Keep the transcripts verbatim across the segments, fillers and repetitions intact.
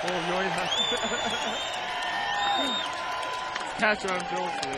Oh, neun hast Catch around Johnson.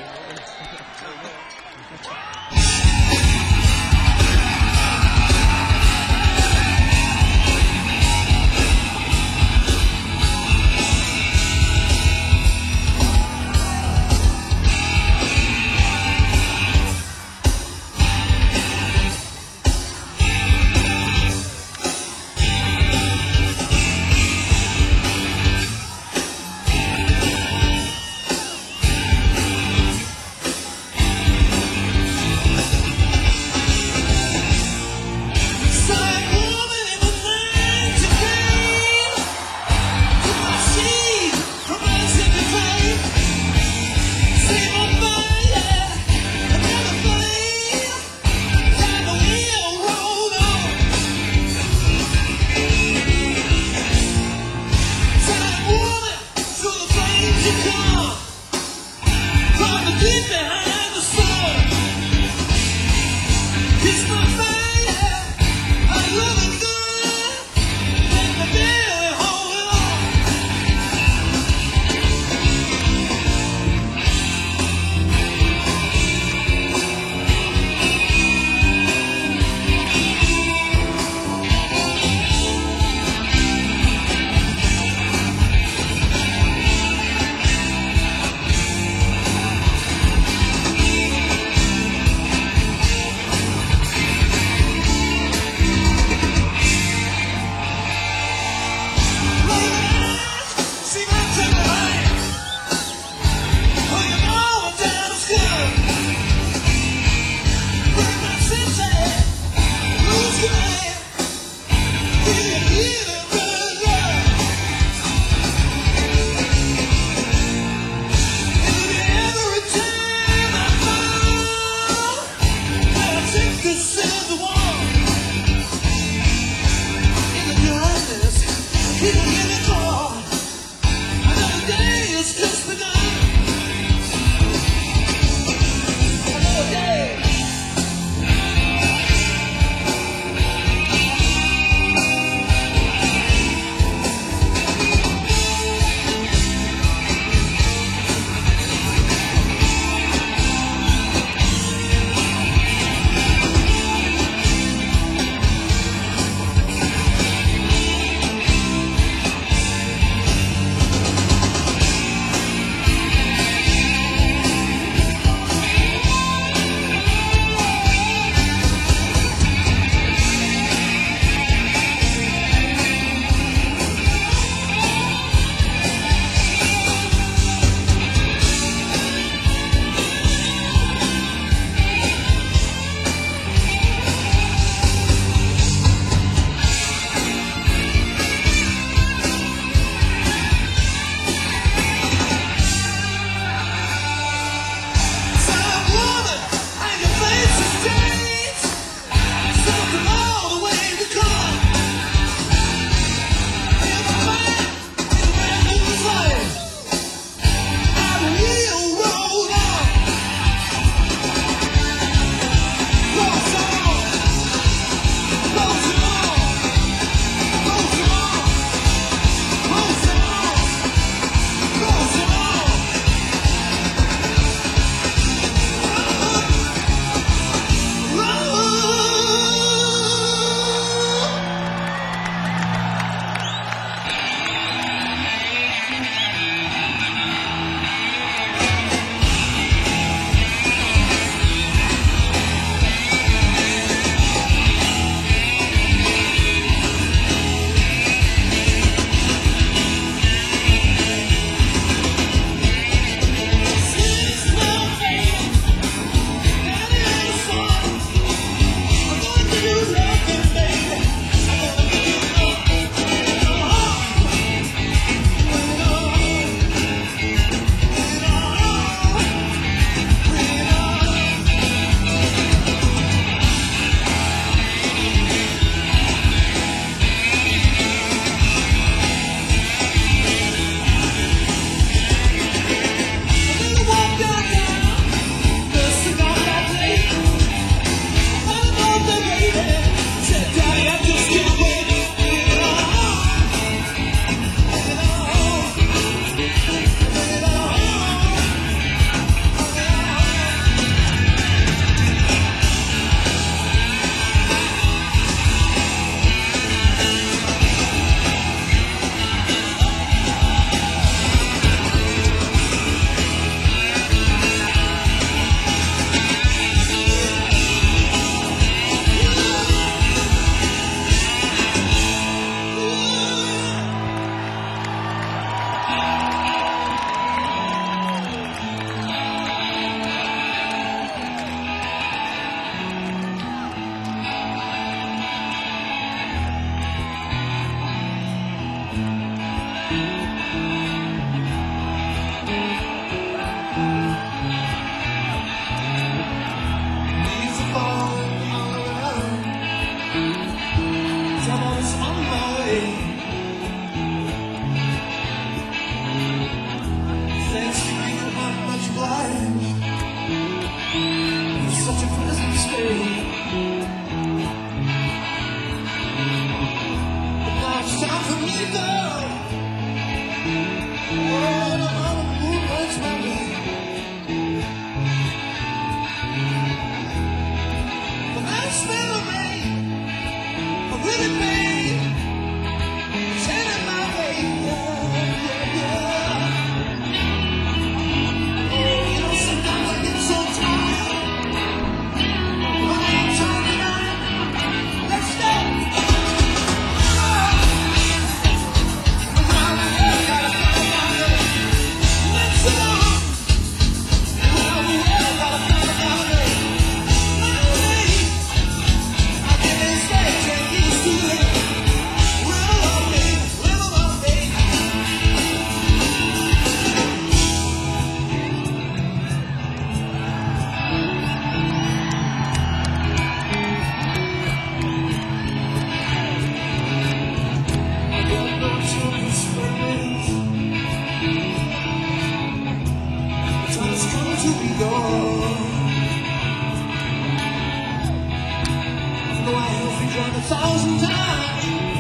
Devil is on my way. Thanks to you, not much obliged. It's such a pleasant stay. But now it's time for me to go. Oh, the moon lights my way. The night smell of rain, a really pain, it's headed my way. Yeah, yeah, yeah. Oh, you know, sometimes I get so tired. When I ain't talking on it, let's go. Around the world, gotta find my way. Let's go. Around the world, gotta find my way. My way. I get this way, can't get used to it. Little old me, little old me. I got no choice but this. The time has come to be gone. Though I have been drunk a thousand times,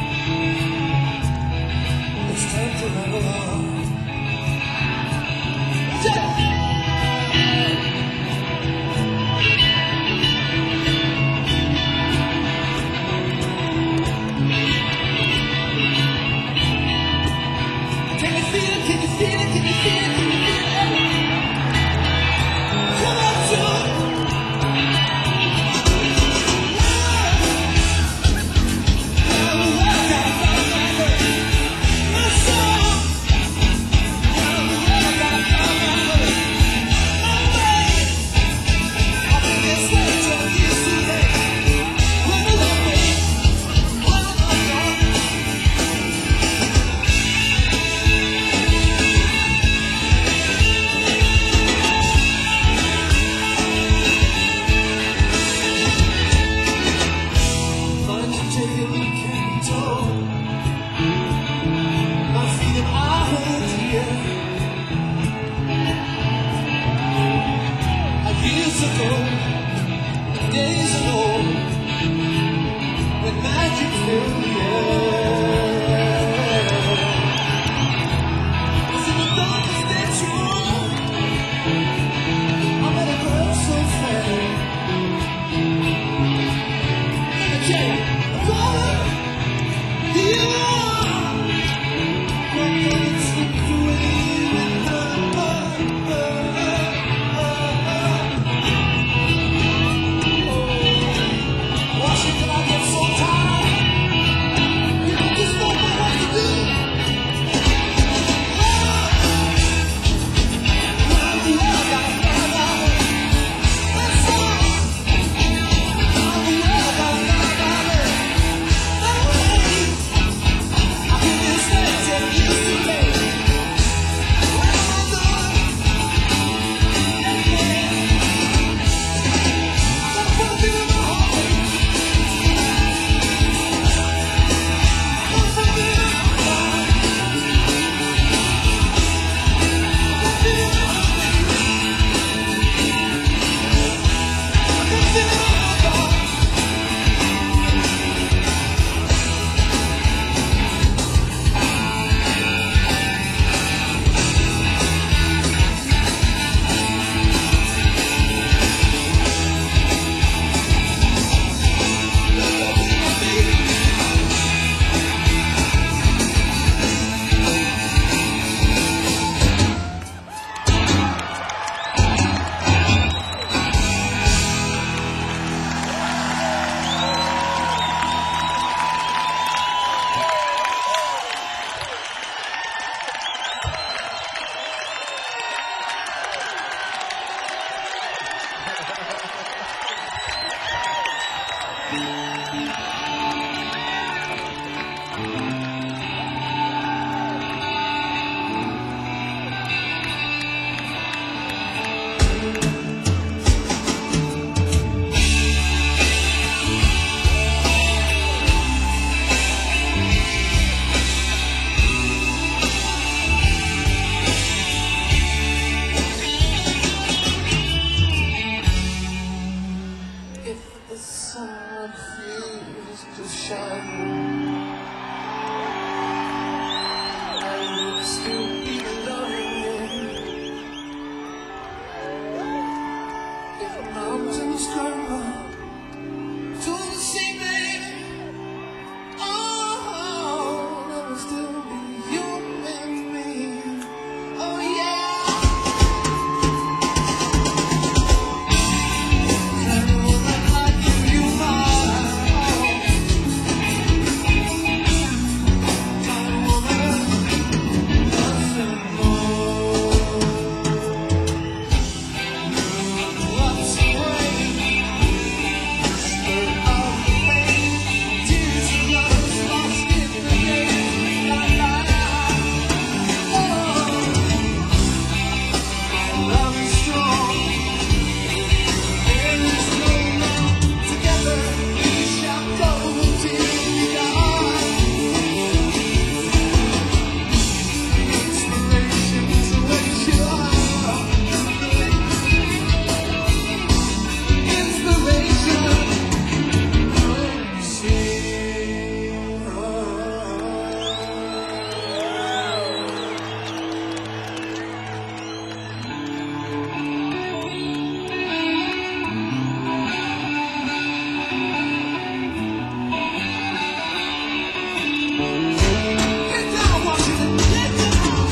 it's time to level up. Yeah. Can you feel it? Can you feel it? Can you feel it? Can you feel it? Come on, Joe. Get down, Washington, get down.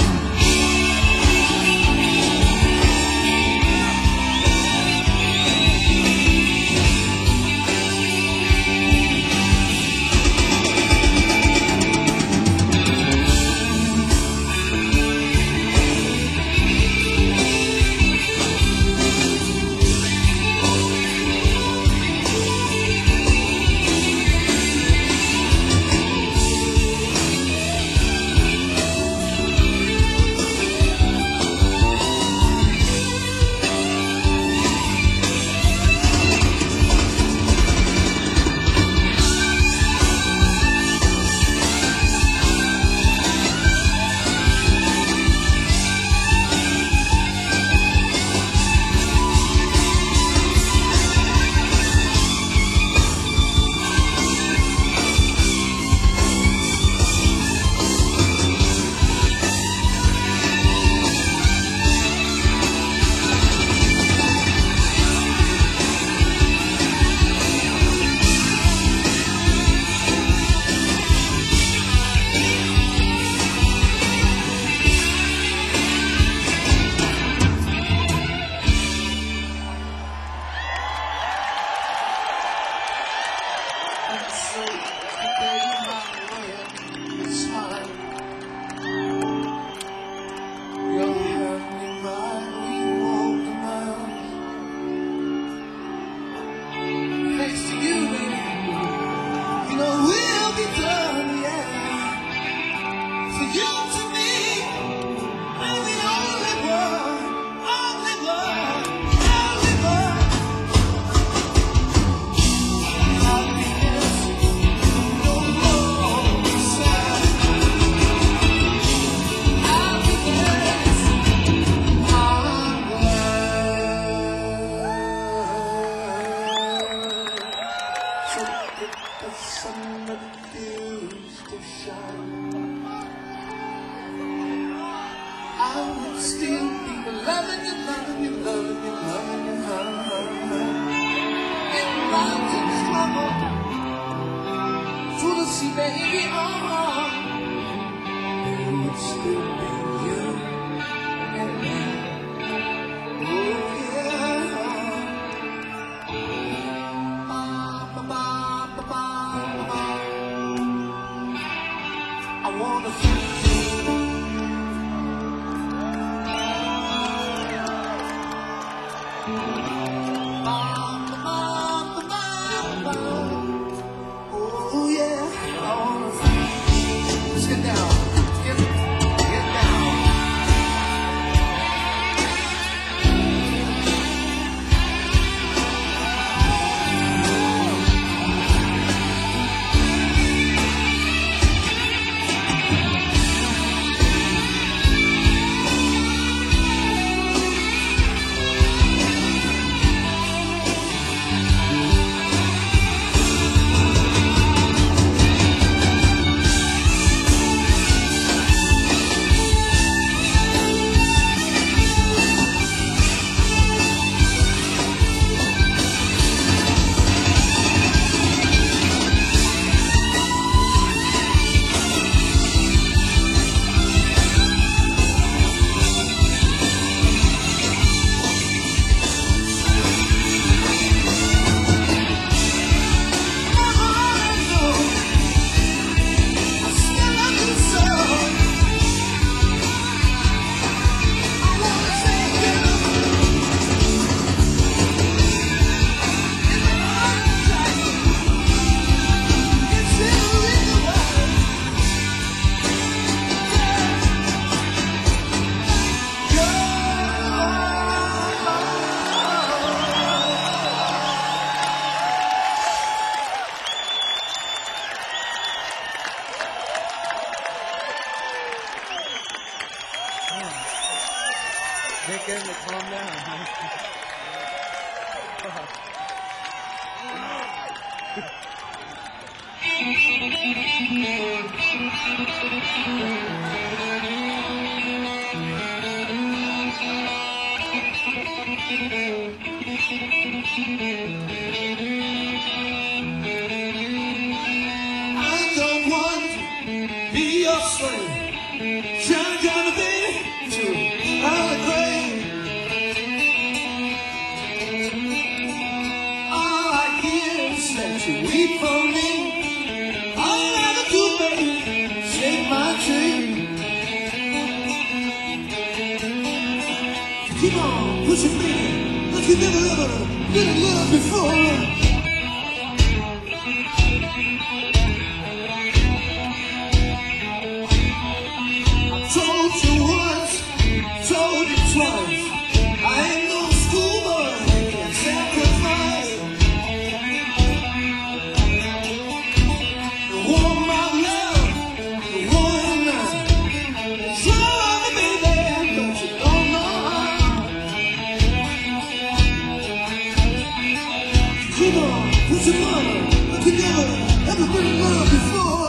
Get him to calm down. I don't want your slave. Shine down the baby to our grave. All I hear is that you weep for me. All I ever do, baby, shake my tree. Keep on pushing me like you never ever been in love before. Told you once, told you twice, I ain't no schoolboy, I can't sacrifice. You want my love, you want it now. So love me, baby, but you don't know how. Come on, put your mama, like you never ever been in love before.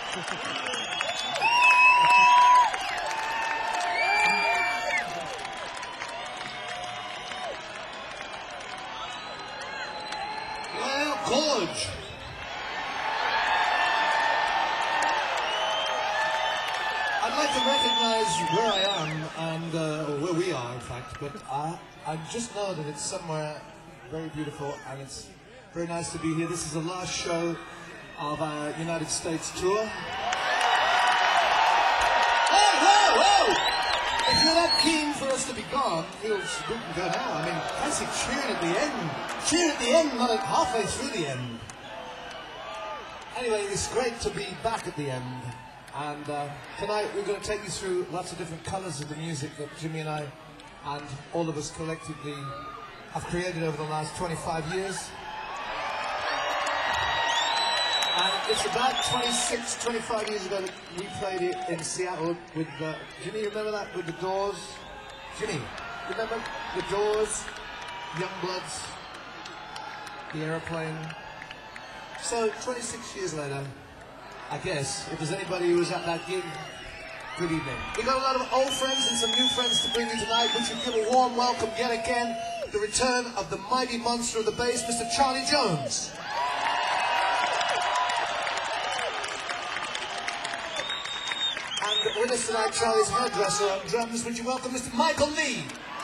Well, Gorge. I'd like to recognize where I am, and uh, or where we are, in fact, but I, I just know that it's somewhere very beautiful, and it's very nice to be here. This is the last show of our United States tour. Whoa, whoa, whoa! If you're that keen for us to be gone, we'll, we can go now. I mean, fancy cheering at the end. Cheering at the end, not at halfway through the end. Anyway, it's great to be back at the end. And uh, tonight we're going to take you through lots of different colours of the music that Jimmy and I and all of us collectively have created over the last twenty-five years. And it's about twenty-six, twenty-five years ago that we played it in Seattle with, uh, Jimmy, you remember that, with the Doors? Jimmy, remember the Doors, Youngbloods, the Aeroplane? So twenty-six years later, I guess, if there's anybody who was at that gig, good evening. We got a lot of old friends and some new friends to bring you tonight, which will give a warm welcome yet again, the return of the mighty monster of the bass, Mister Charlie Jones. And with us tonight, Charlie's hairdresser on drums, would you welcome Mister Michael Lee.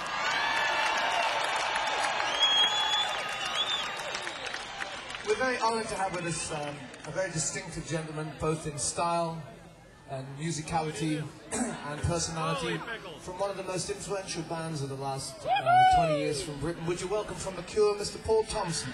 We're very honoured to have with us um, a very distinctive gentleman, both in style and musicality and personality, from one of the most influential bands of the last uh, twenty years from Britain. Would you welcome from The Cure, Mister Paul Thompson?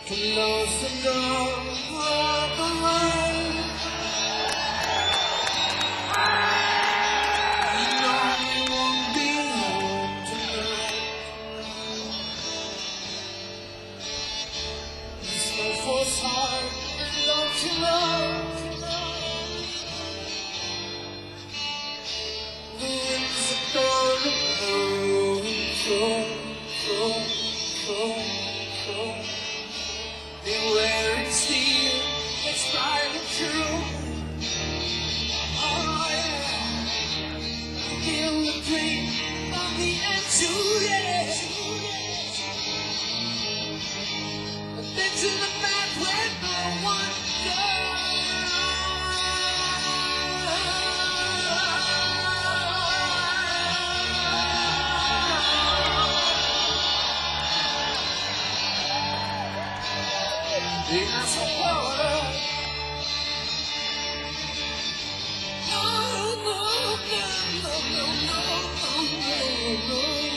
From lost and gone walk alone. You know we won't be home tonight. This love was hard, and don't you know? The winds are gonna blow, blow, blow, blow, blow. Beware it's steel, it's tried and true. Oh yeah, feel the dream of the edge, yeah. I've been to the back where no one it's a water. No, no, no, no, no, no, no, no.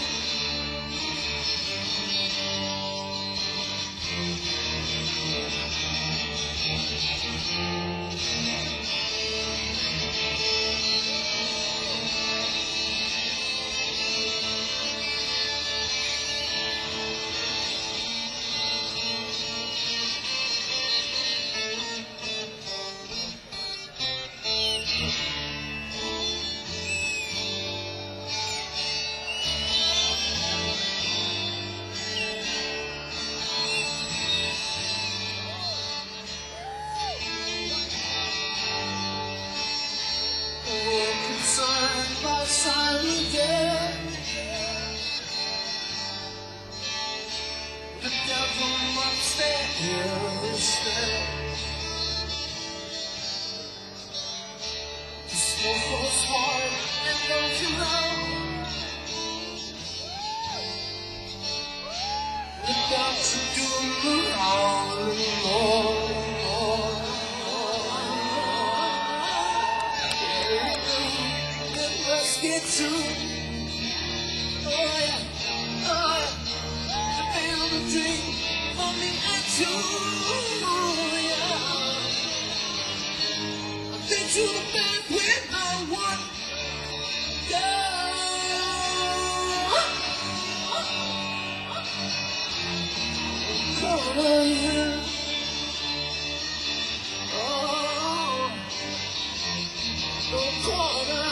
Side by side again, the devil upstairs stairs. The smoke was hard, and don't you know? The doctor doing the wrong more. Get to, oh yeah, oh yeah, I feel the dream coming at you, oh yeah. I've been to the back with no one, yeah. Corner, oh, oh corner.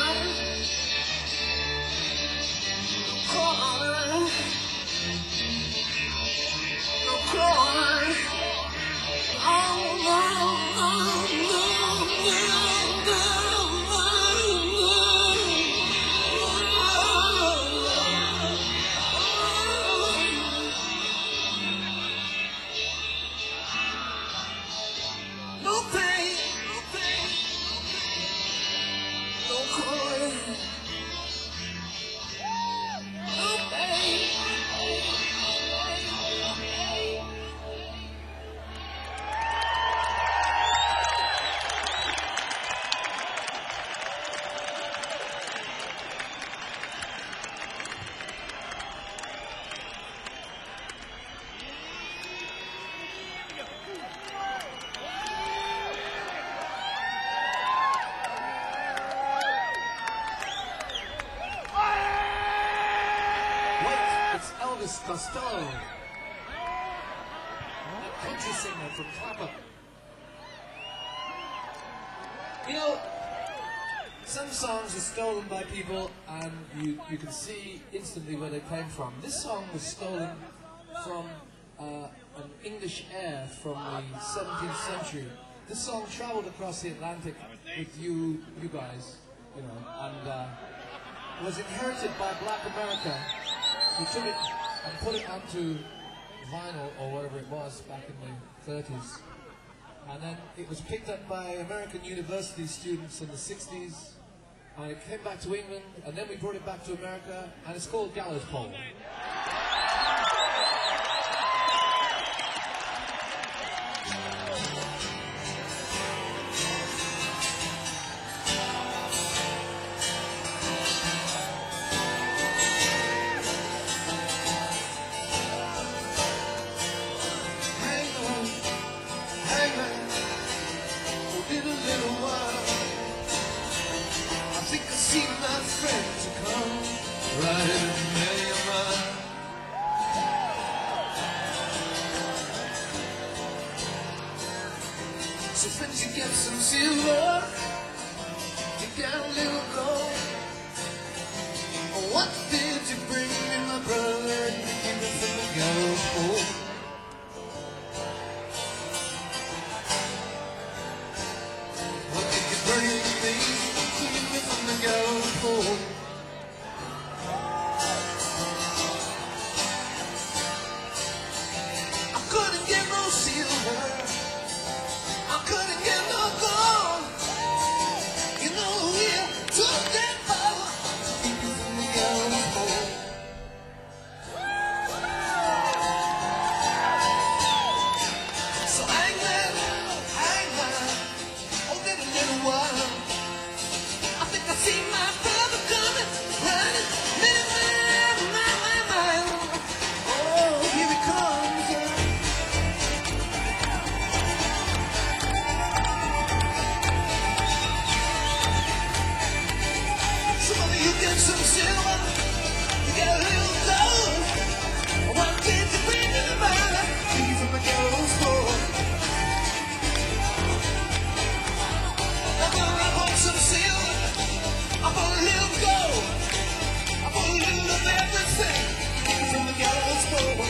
It's Elvis Costello, country singer from Clapham. You know, some songs are stolen by people and you, you can see instantly where they came from. This song was stolen from uh, an English air from the seventeenth century. This song traveled across the Atlantic with you, you guys, you know, and uh, was inherited by Black America. We took it and put it onto vinyl or whatever it was back in the thirties. And then it was picked up by American university students in the sixties. And it came back to England, and then we brought it back to America, and it's called Gallows Pole. Hang So friends, you get some silver, you get a little gold. What did you bring me, my brother? You came from the gallows pole. What did you bring me? You came from the gallows pole. I couldn't get no silver, I couldn't get no gold. You know we took that power to keep you from the gallows pole. So Hangman, Hangman, oh little little while, I think I see my brother coming, running, little man, my my my. Oh, here he comes. Some of you get some silver, you get a little gold. What did you bring to the brother? Keep you from the gallows pole. I bought some silver, I bought a little gold, I bought a little of everything, keep you from the gallows pole.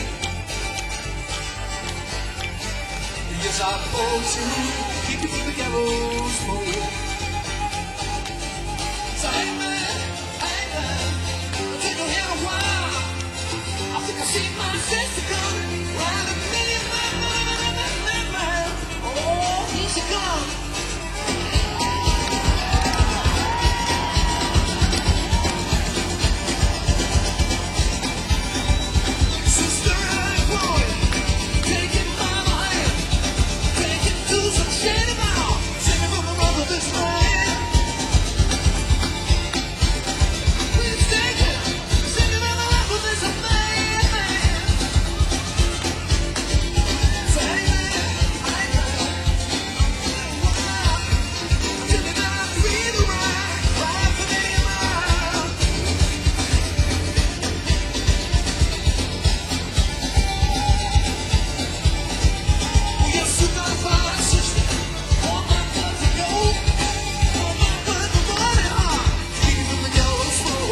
Yes, I bought you, keep you from the gallows pole. So Hangman, Hangman, it'll take a little while. I think I see my sister coming, right a million miles, miles, miles, miles. Oh, here she comes. Sister and boy, taking my hand, taking to some shady mouth, singing from the mother this land. Please take it, singing on the lap of this man, man. So Hangman, Hangman, wow, till me now I feel the ride, ride for many a mile. Yes, you got a fine sister. All my blood to go. All my blood to money hard. Keep you from the gallows pole.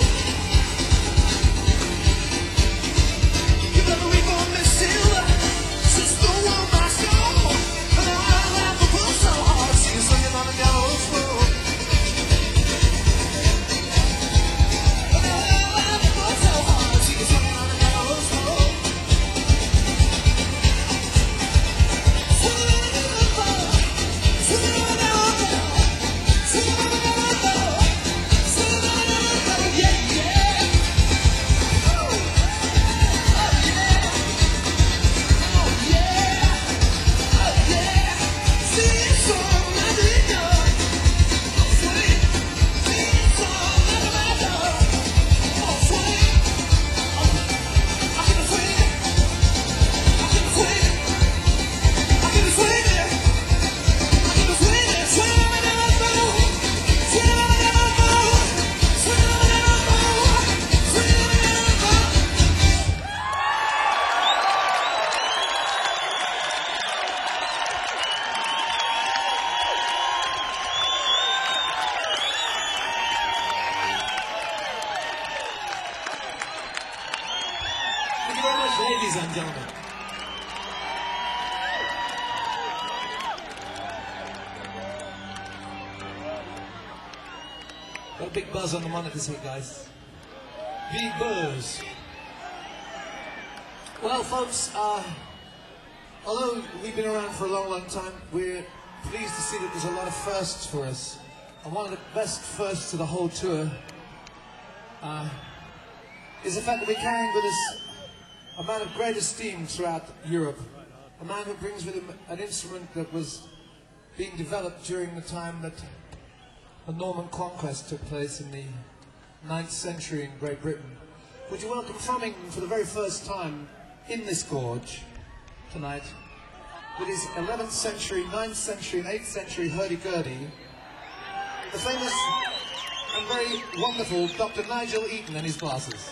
You better reap on this silver. Sister, won't my soul. And I'll have to pull so hard. See you swinging on the gallows pole. And I'll have to pull so hard. See you swinging on the gallows pole. Thank you very much, ladies and gentlemen. Got a big buzz on the monitors here, guys. Big buzz. Well, folks, uh, although we've been around for a long, long time, we're pleased to see that there's a lot of firsts for us. And one of the best firsts of the whole tour uh, is the fact that we're carrying with us a man of great esteem throughout Europe. A man who brings with him an instrument that was being developed during the time that the Norman conquest took place in the ninth century in Great Britain. Would you welcome from England for the very first time in this gorge tonight, with his eleventh century, ninth century and eighth century hurdy-gurdy, the famous and very wonderful Doctor Nigel Eaton and his glasses.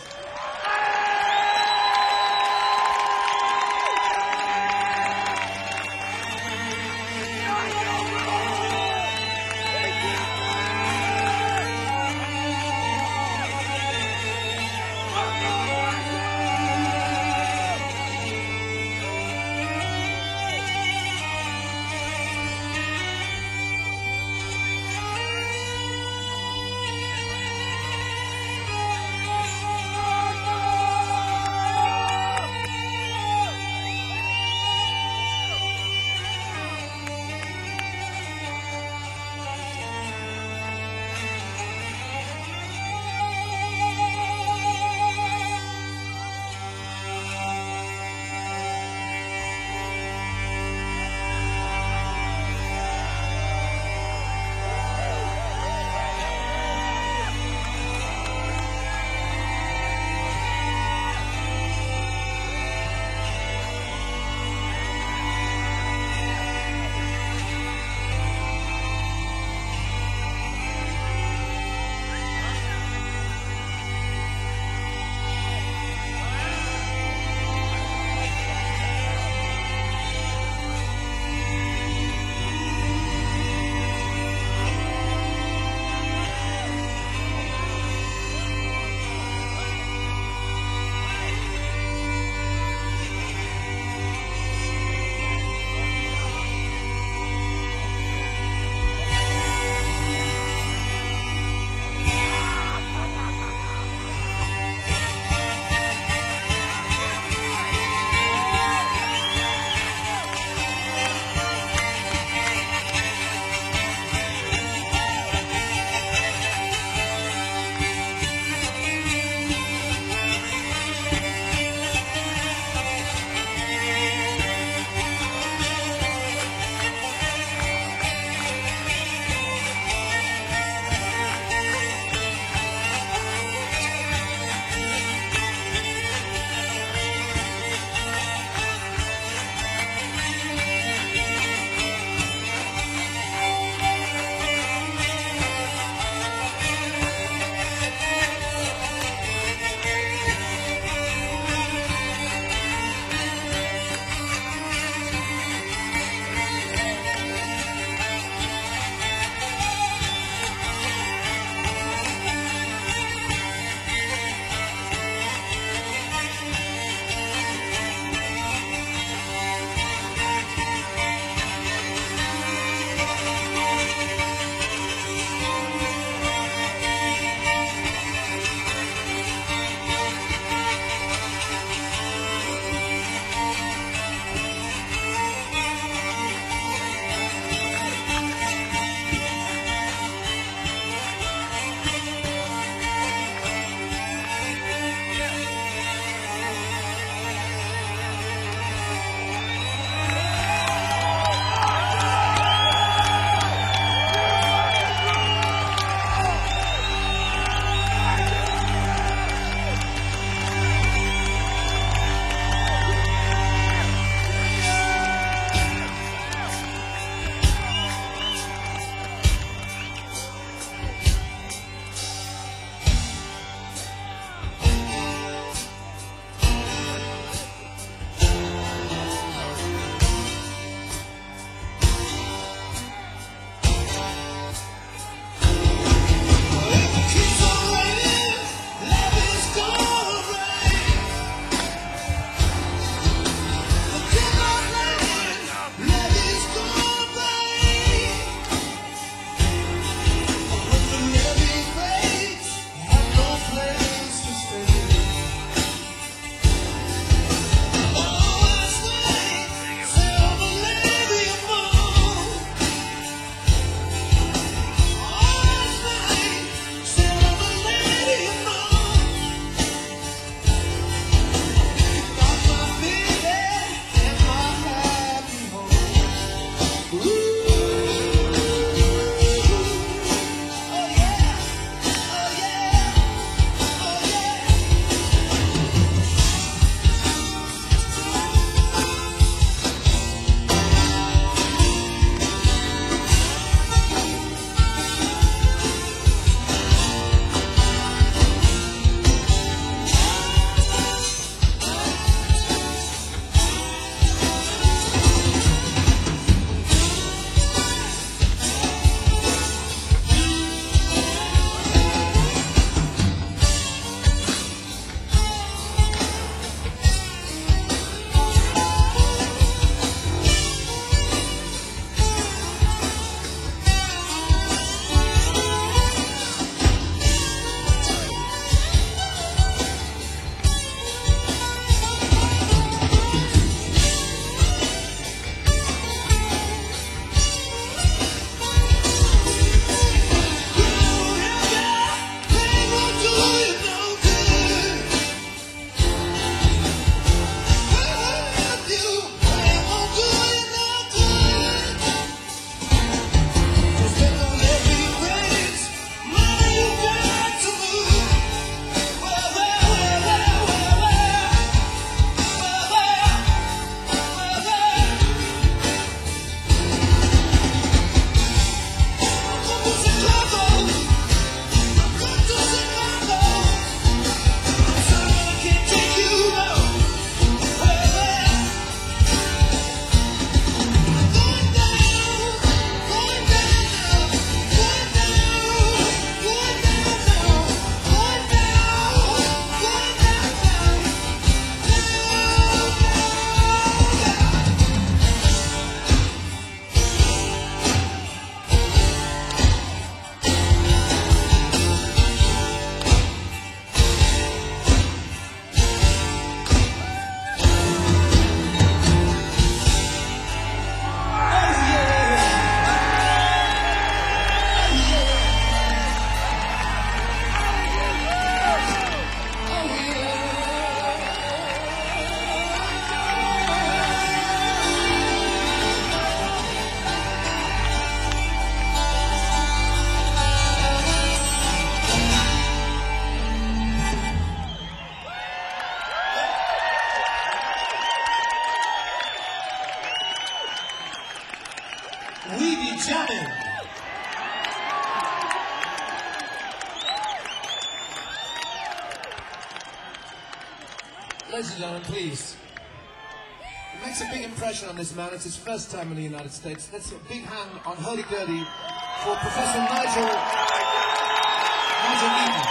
Ladies and gentlemen, please. It makes a big impression on this man. It's his first time in the United States. Let's a big hand on Hurdy Gurdy for Professor Nigel Nigel Eaton.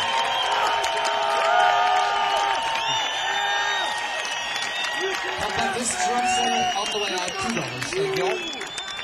Come back, this drum solo on the way out, two dollars. Thank you.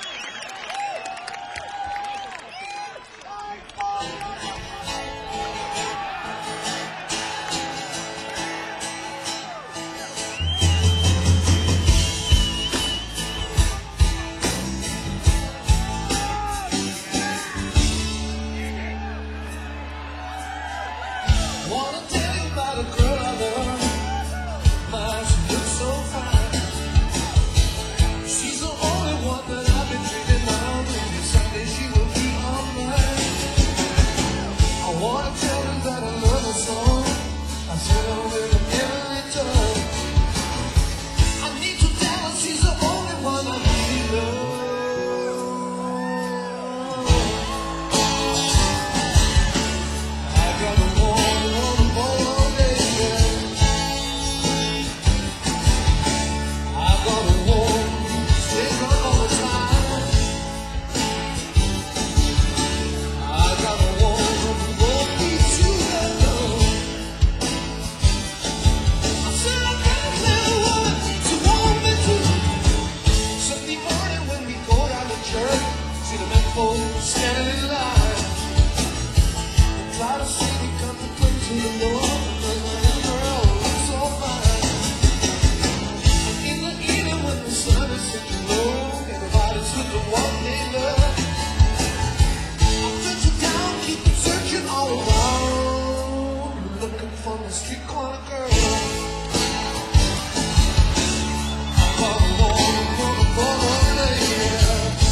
Wanna tell you about a girl I love. My, she looks so fine. She's the only one that I've been dreaming of. Maybe someday she will be all mine. I wanna tell her that I love her so. I tell her with every touch. I need to tell her she's the only one I really love. I got a standing in line, try to see me come to play to the door, because my little girl looks so fine. In the evening when the sun is sinking low, everybody's looking what they love. I put you down, keep searching all around, looking for the street corner girl. I got a woman, woman, woman, lady.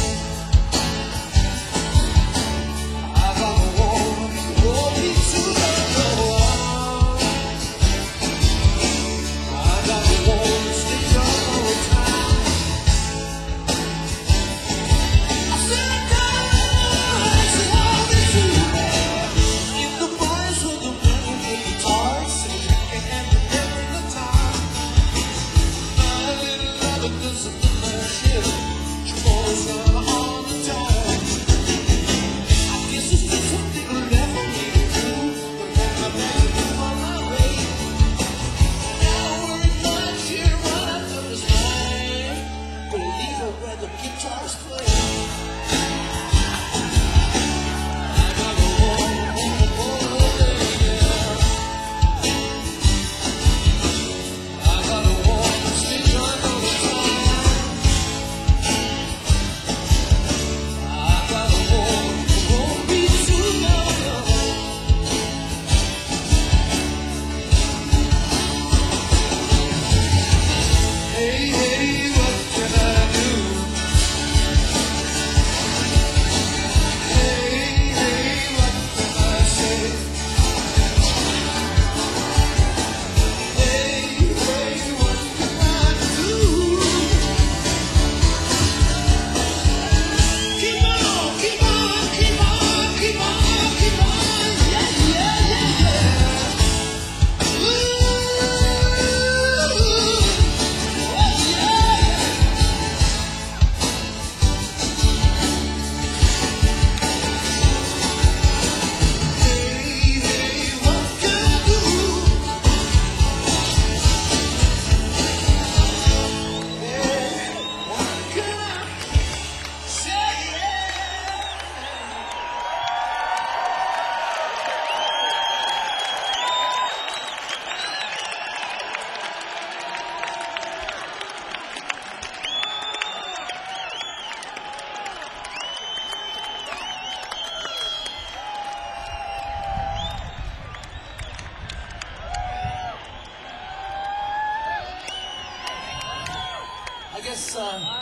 I guess, uh,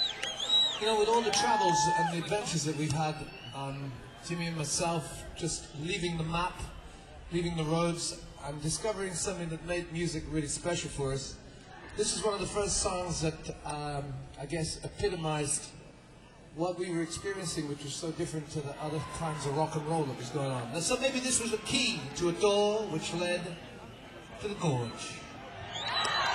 you know, with all the travels and the adventures that we've had, um, Jimmy and myself, just leaving the map, leaving the roads, and discovering something that made music really special for us. This is one of the first songs that, um, I guess, epitomized what we were experiencing, which was so different to the other kinds of rock and roll that was going on. And so maybe this was a key to a door which led to the gorge.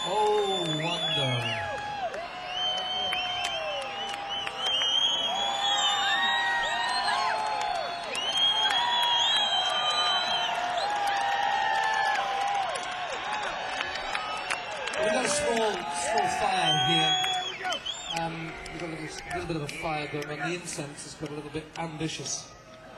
Oh, wonder. We've got a small, small fire here. Um, we've got a little, little bit of a fire going on. The incense has got a little bit ambitious.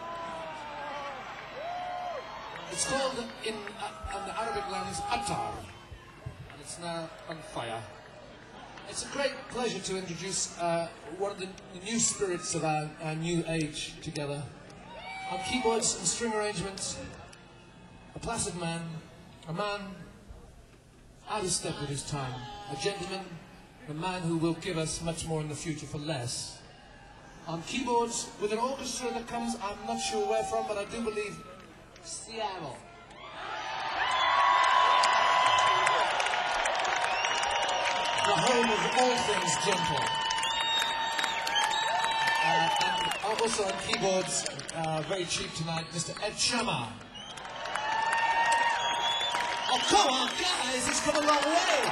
It's called in, uh, in the Arabic language attar, and it's now on fire. It's a great pleasure to introduce uh, one of the, the new spirits of our, our new age together. On keyboards and string arrangements, a placid man, a man out of step with his time, a gentleman, a man who will give us much more in the future for less. On keyboards, with an orchestra that comes, I'm not sure where from, but I do believe Seattle. The home of all things gentle. Uh, and also on keyboards, uh, very cheap tonight, Mister Ed Shamar. Oh, come on, guys, he's come a long way.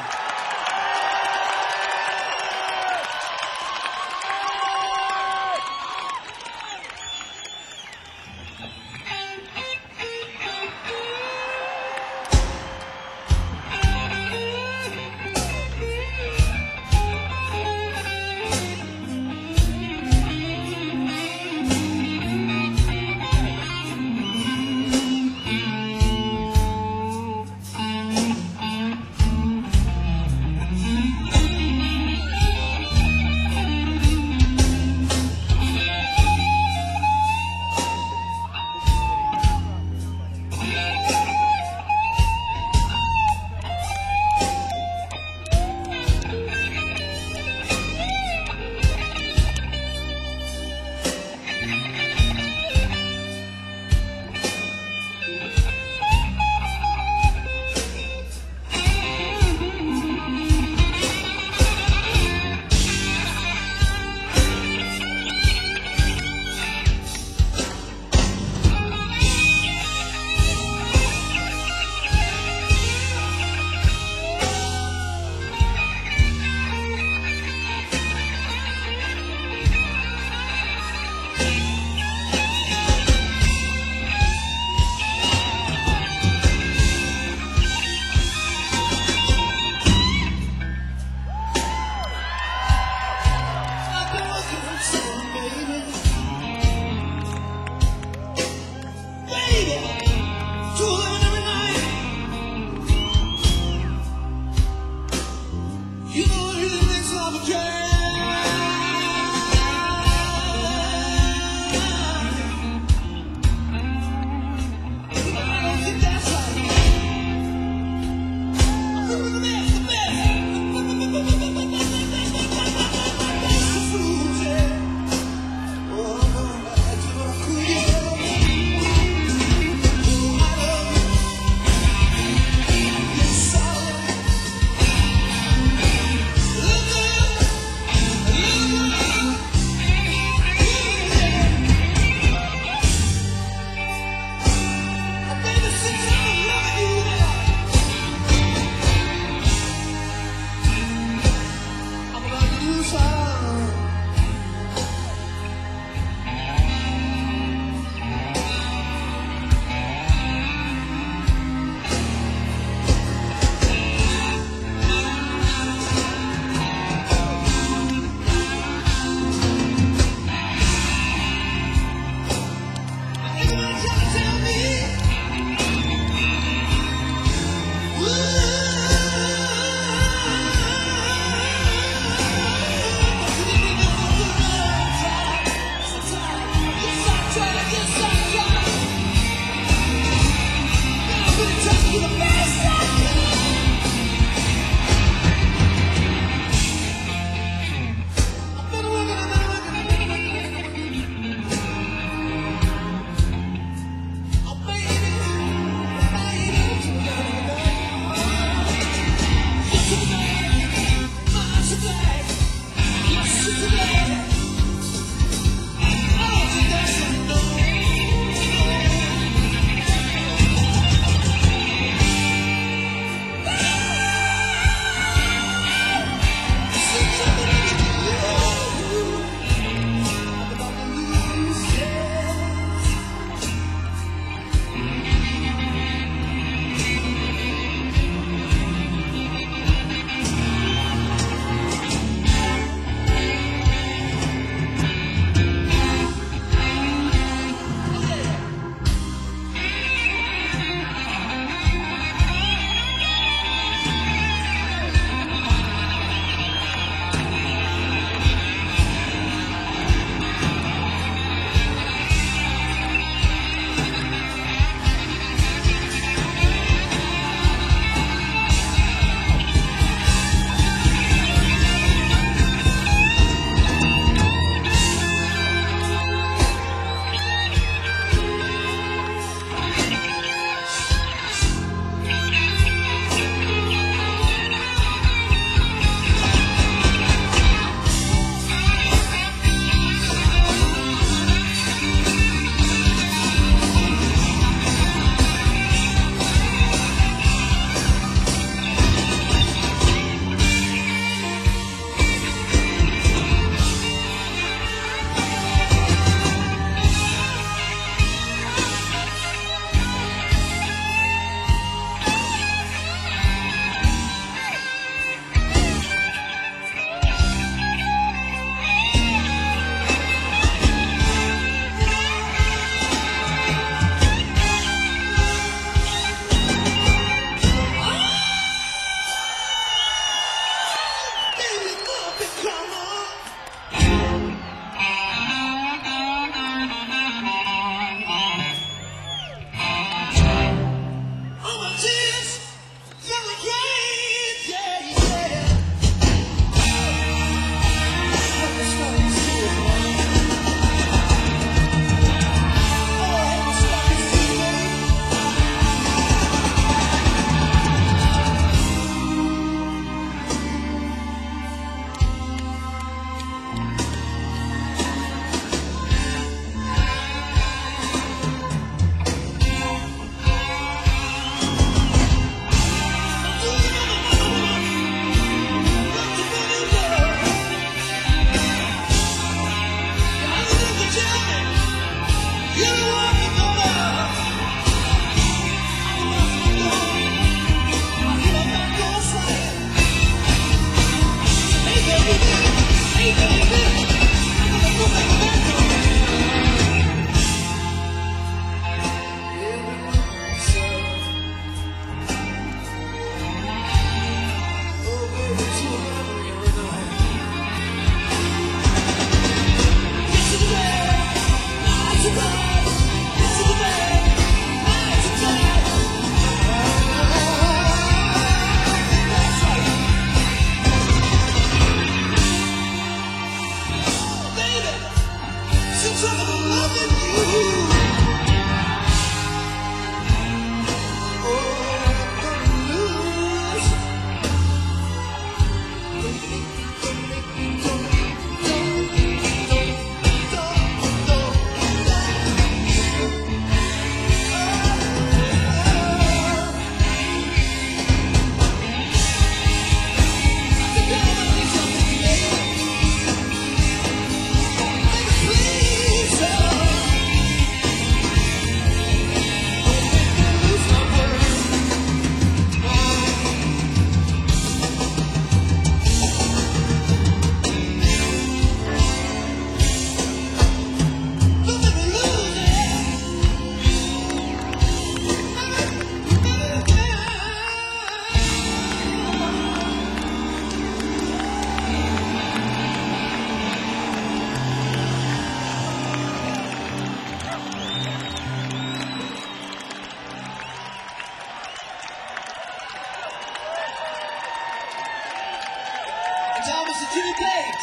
guitar, Mister Jimmy Page.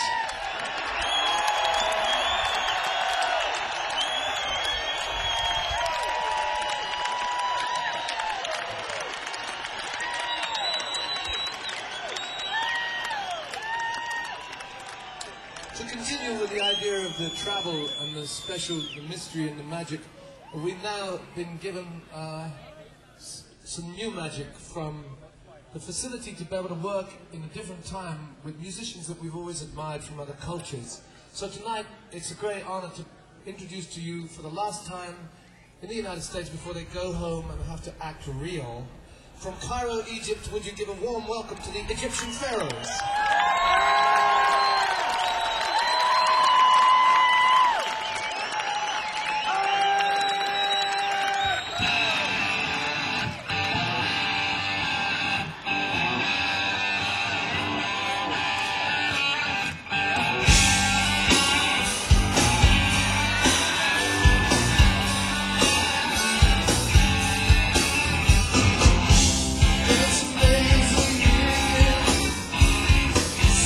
To continue with the idea of the travel and the special, the mystery and the magic, we've now been given uh, s- some new magic from the facility to be able to work in a different time with musicians that we've always admired from other cultures. So tonight, it's a great honor to introduce to you for the last time in the United States before they go home and have to act real. From Cairo, Egypt, would you give a warm welcome to the Egyptian pharaohs? It's amazing,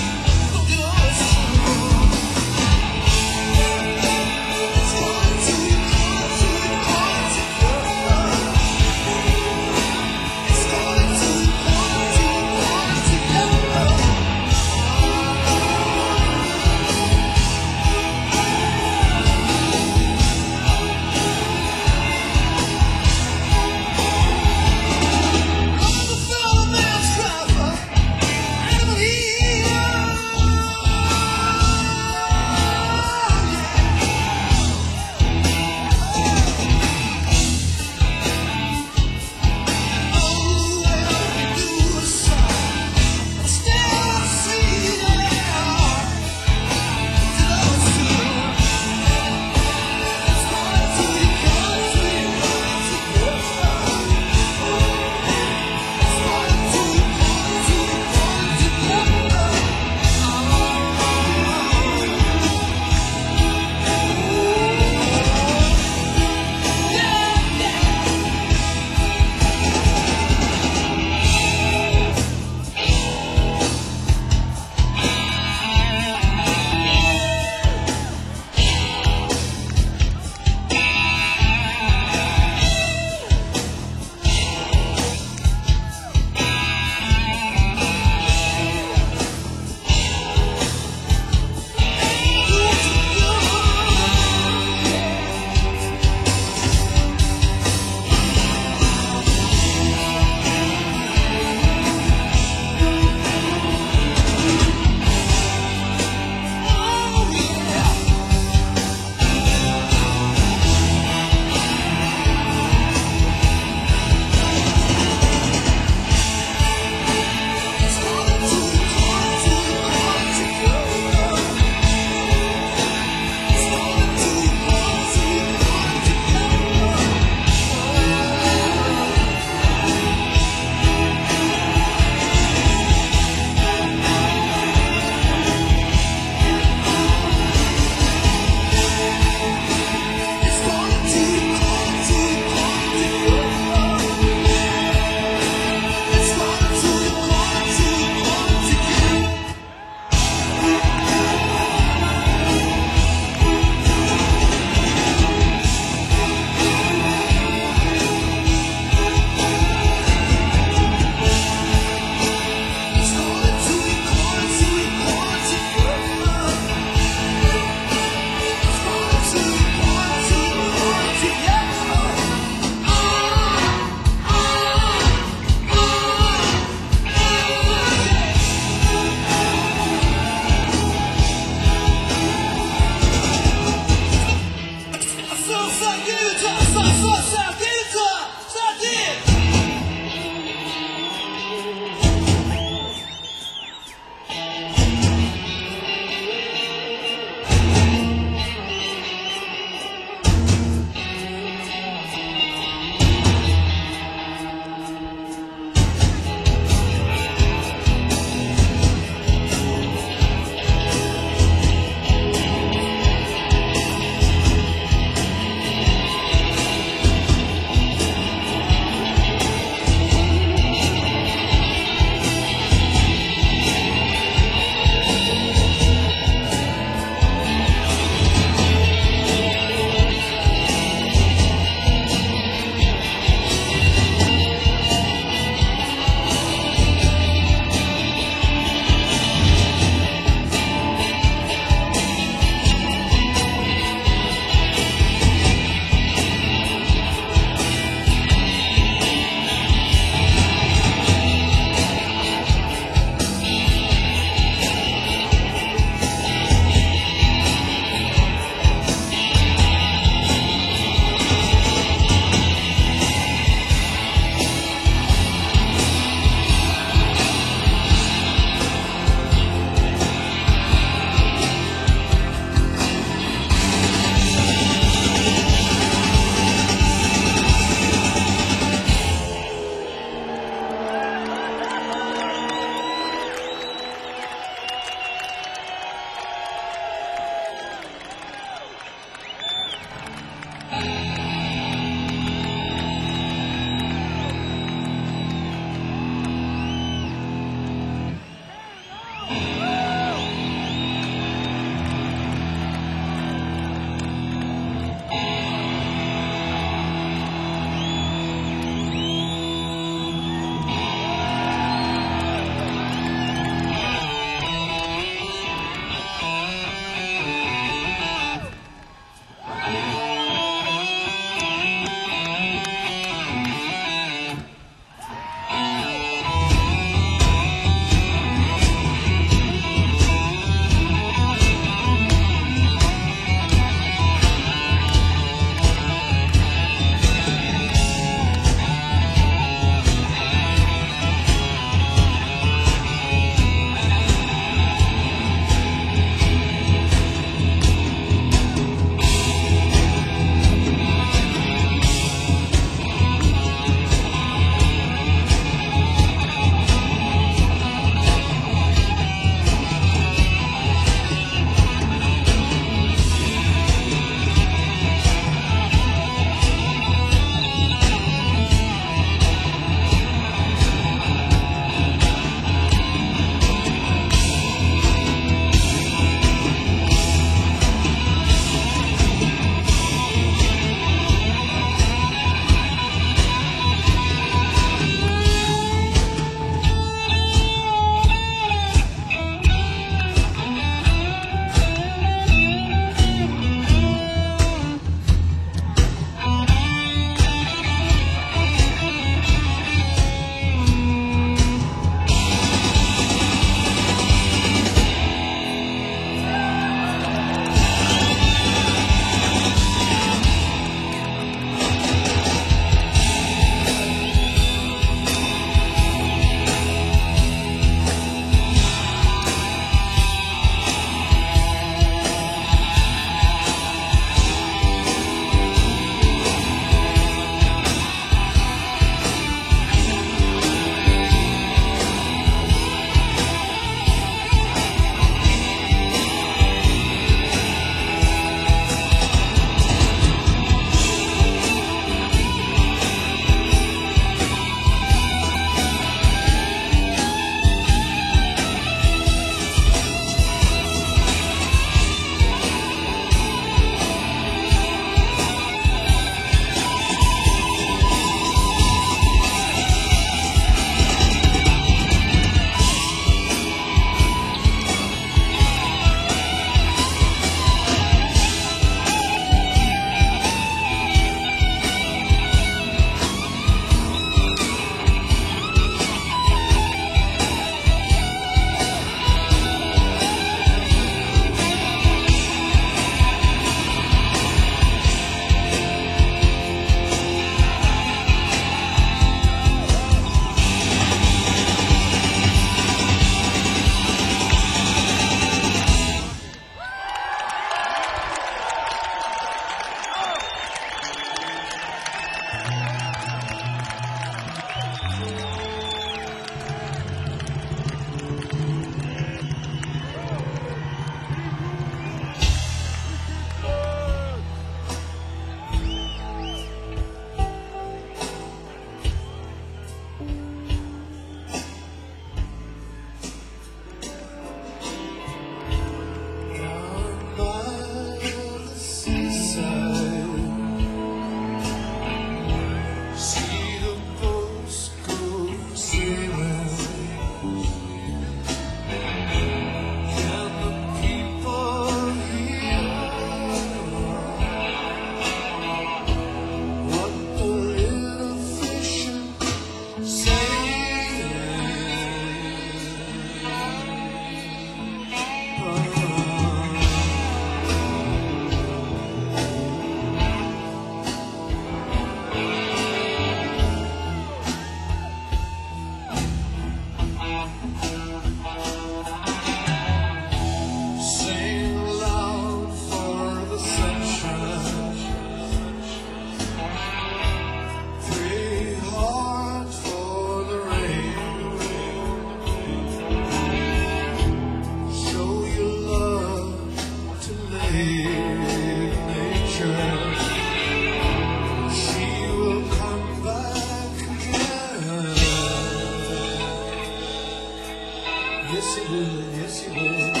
yes he will, yes he will.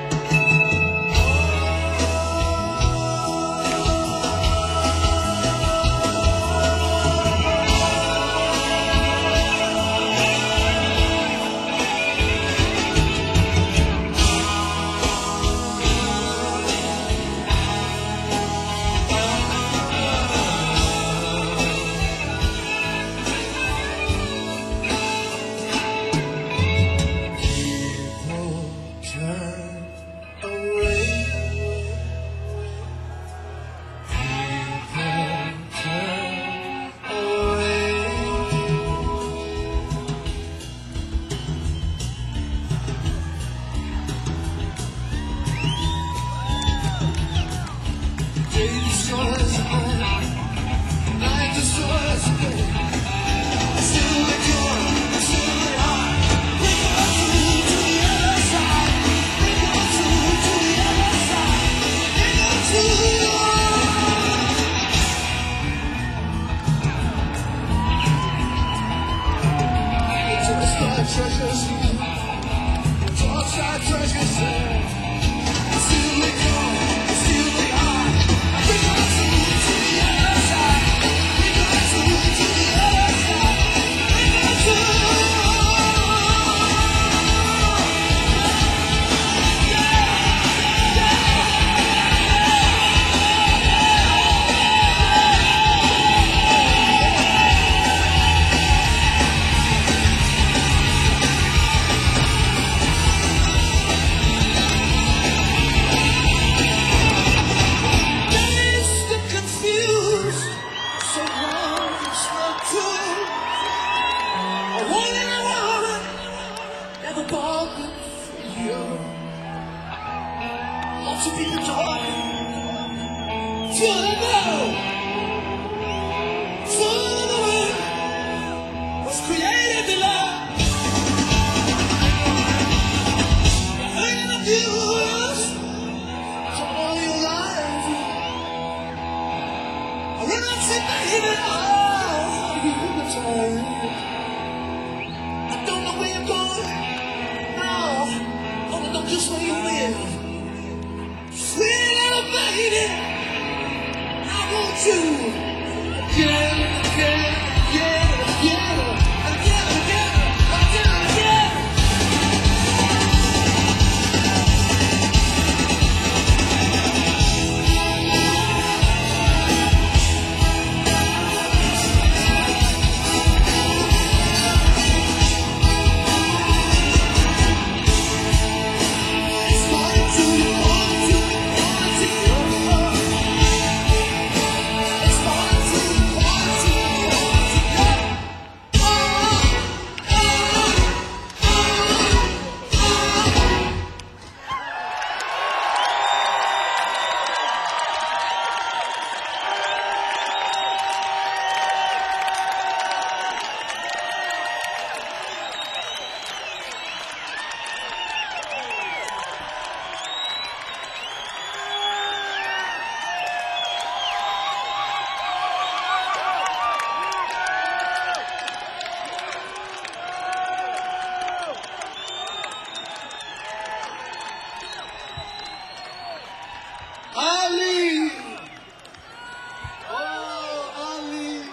Treasures, dark side treasures, still they come, still they are. Bring us to the other side. Bring us to the other side. Bring us to. Lots of people talking. Till they know. Son of the wind was created to love. And the views to all your life. When I say baby, oh, you hypnotized. I don't know where you're going. No, only know just where you live. Sweet little baby, I want you again, again, again, again, again, again, again, again. It's going to, going to. Ali! Oh, Ali!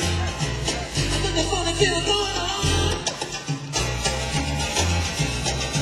Feel going on.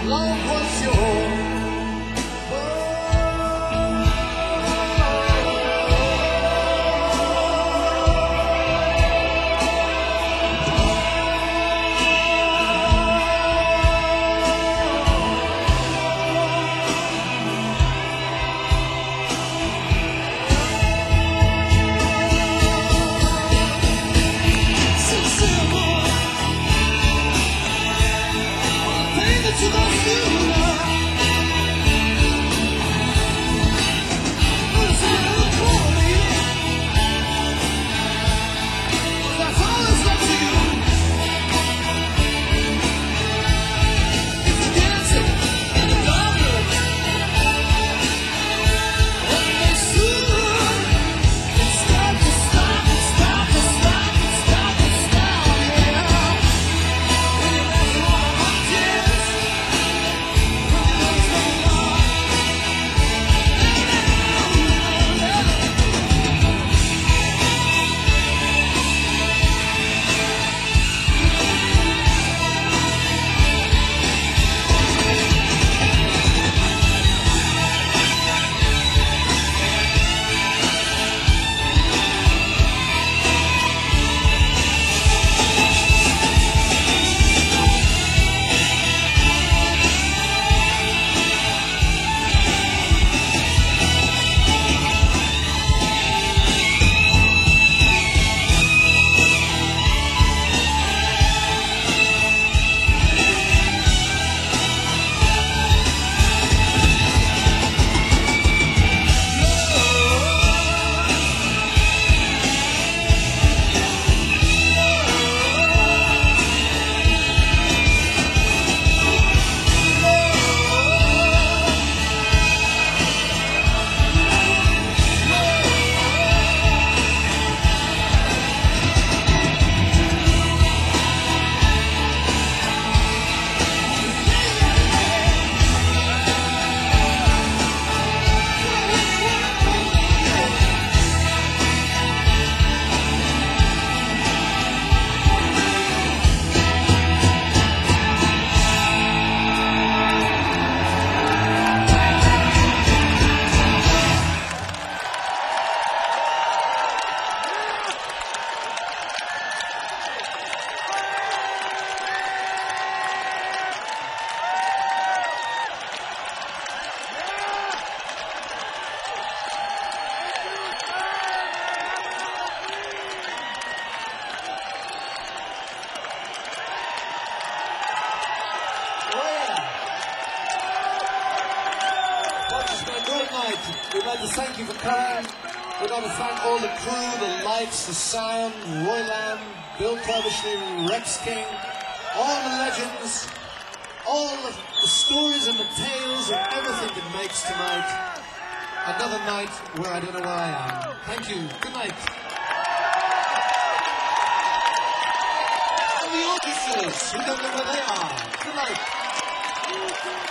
love was your to the future. We'd like to thank you for coming. We'd like to thank all the crew, the lights, the sound, Roy Lamb, Bill Coventry, Rex King, all the legends, all the, the stories and the tales and everything that makes tonight another night where I don't know where I am. Thank you. Good night. And the orchestras, we don't know where they are. Good night.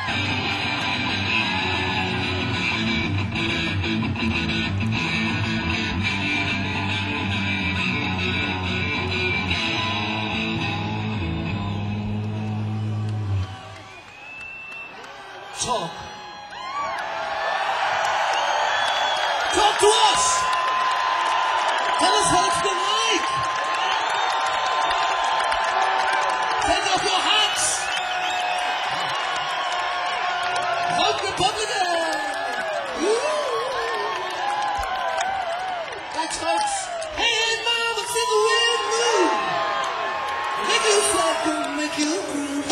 Talk. Talk to us. Tell us how it's been like. Take off your hats. Vote Republican. Woo. That's folks. Hey, hey, mom, it's in the weird mood. Make you fuck, make you groove.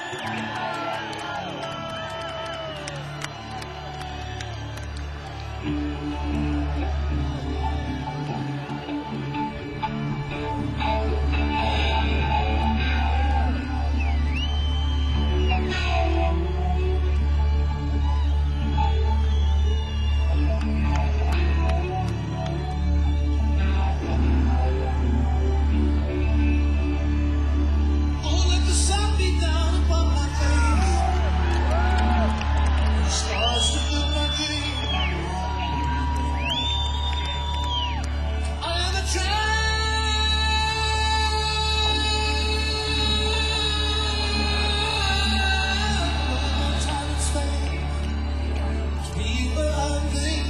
Oh, let the sun beat down upon my face. The stars to fill my dream. I am a child. Time and space to be where I'm being.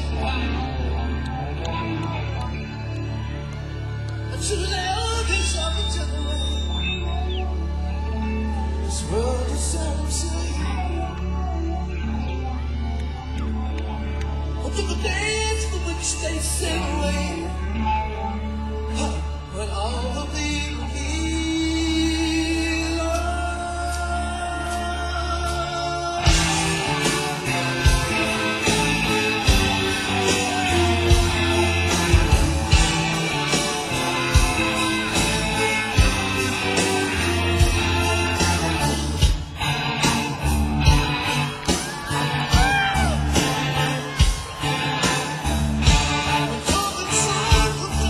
And to the elders of the generation. This world is seldom seen. What are the days for which they sail away? Huh, when all will be revealed.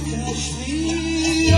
catch me.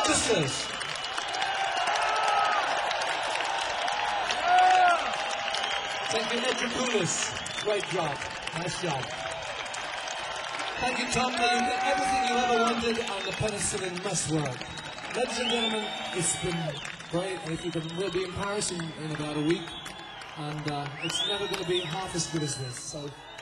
Sisters. Thank you, Metropolis. Great job. Nice job. Thank you, Tom. May you get everything you ever wanted, and the penicillin must work. Ladies and gentlemen, it's been great. If you can, we'll be in Paris in, in about a week, and uh, it's never going to be half as good as this. So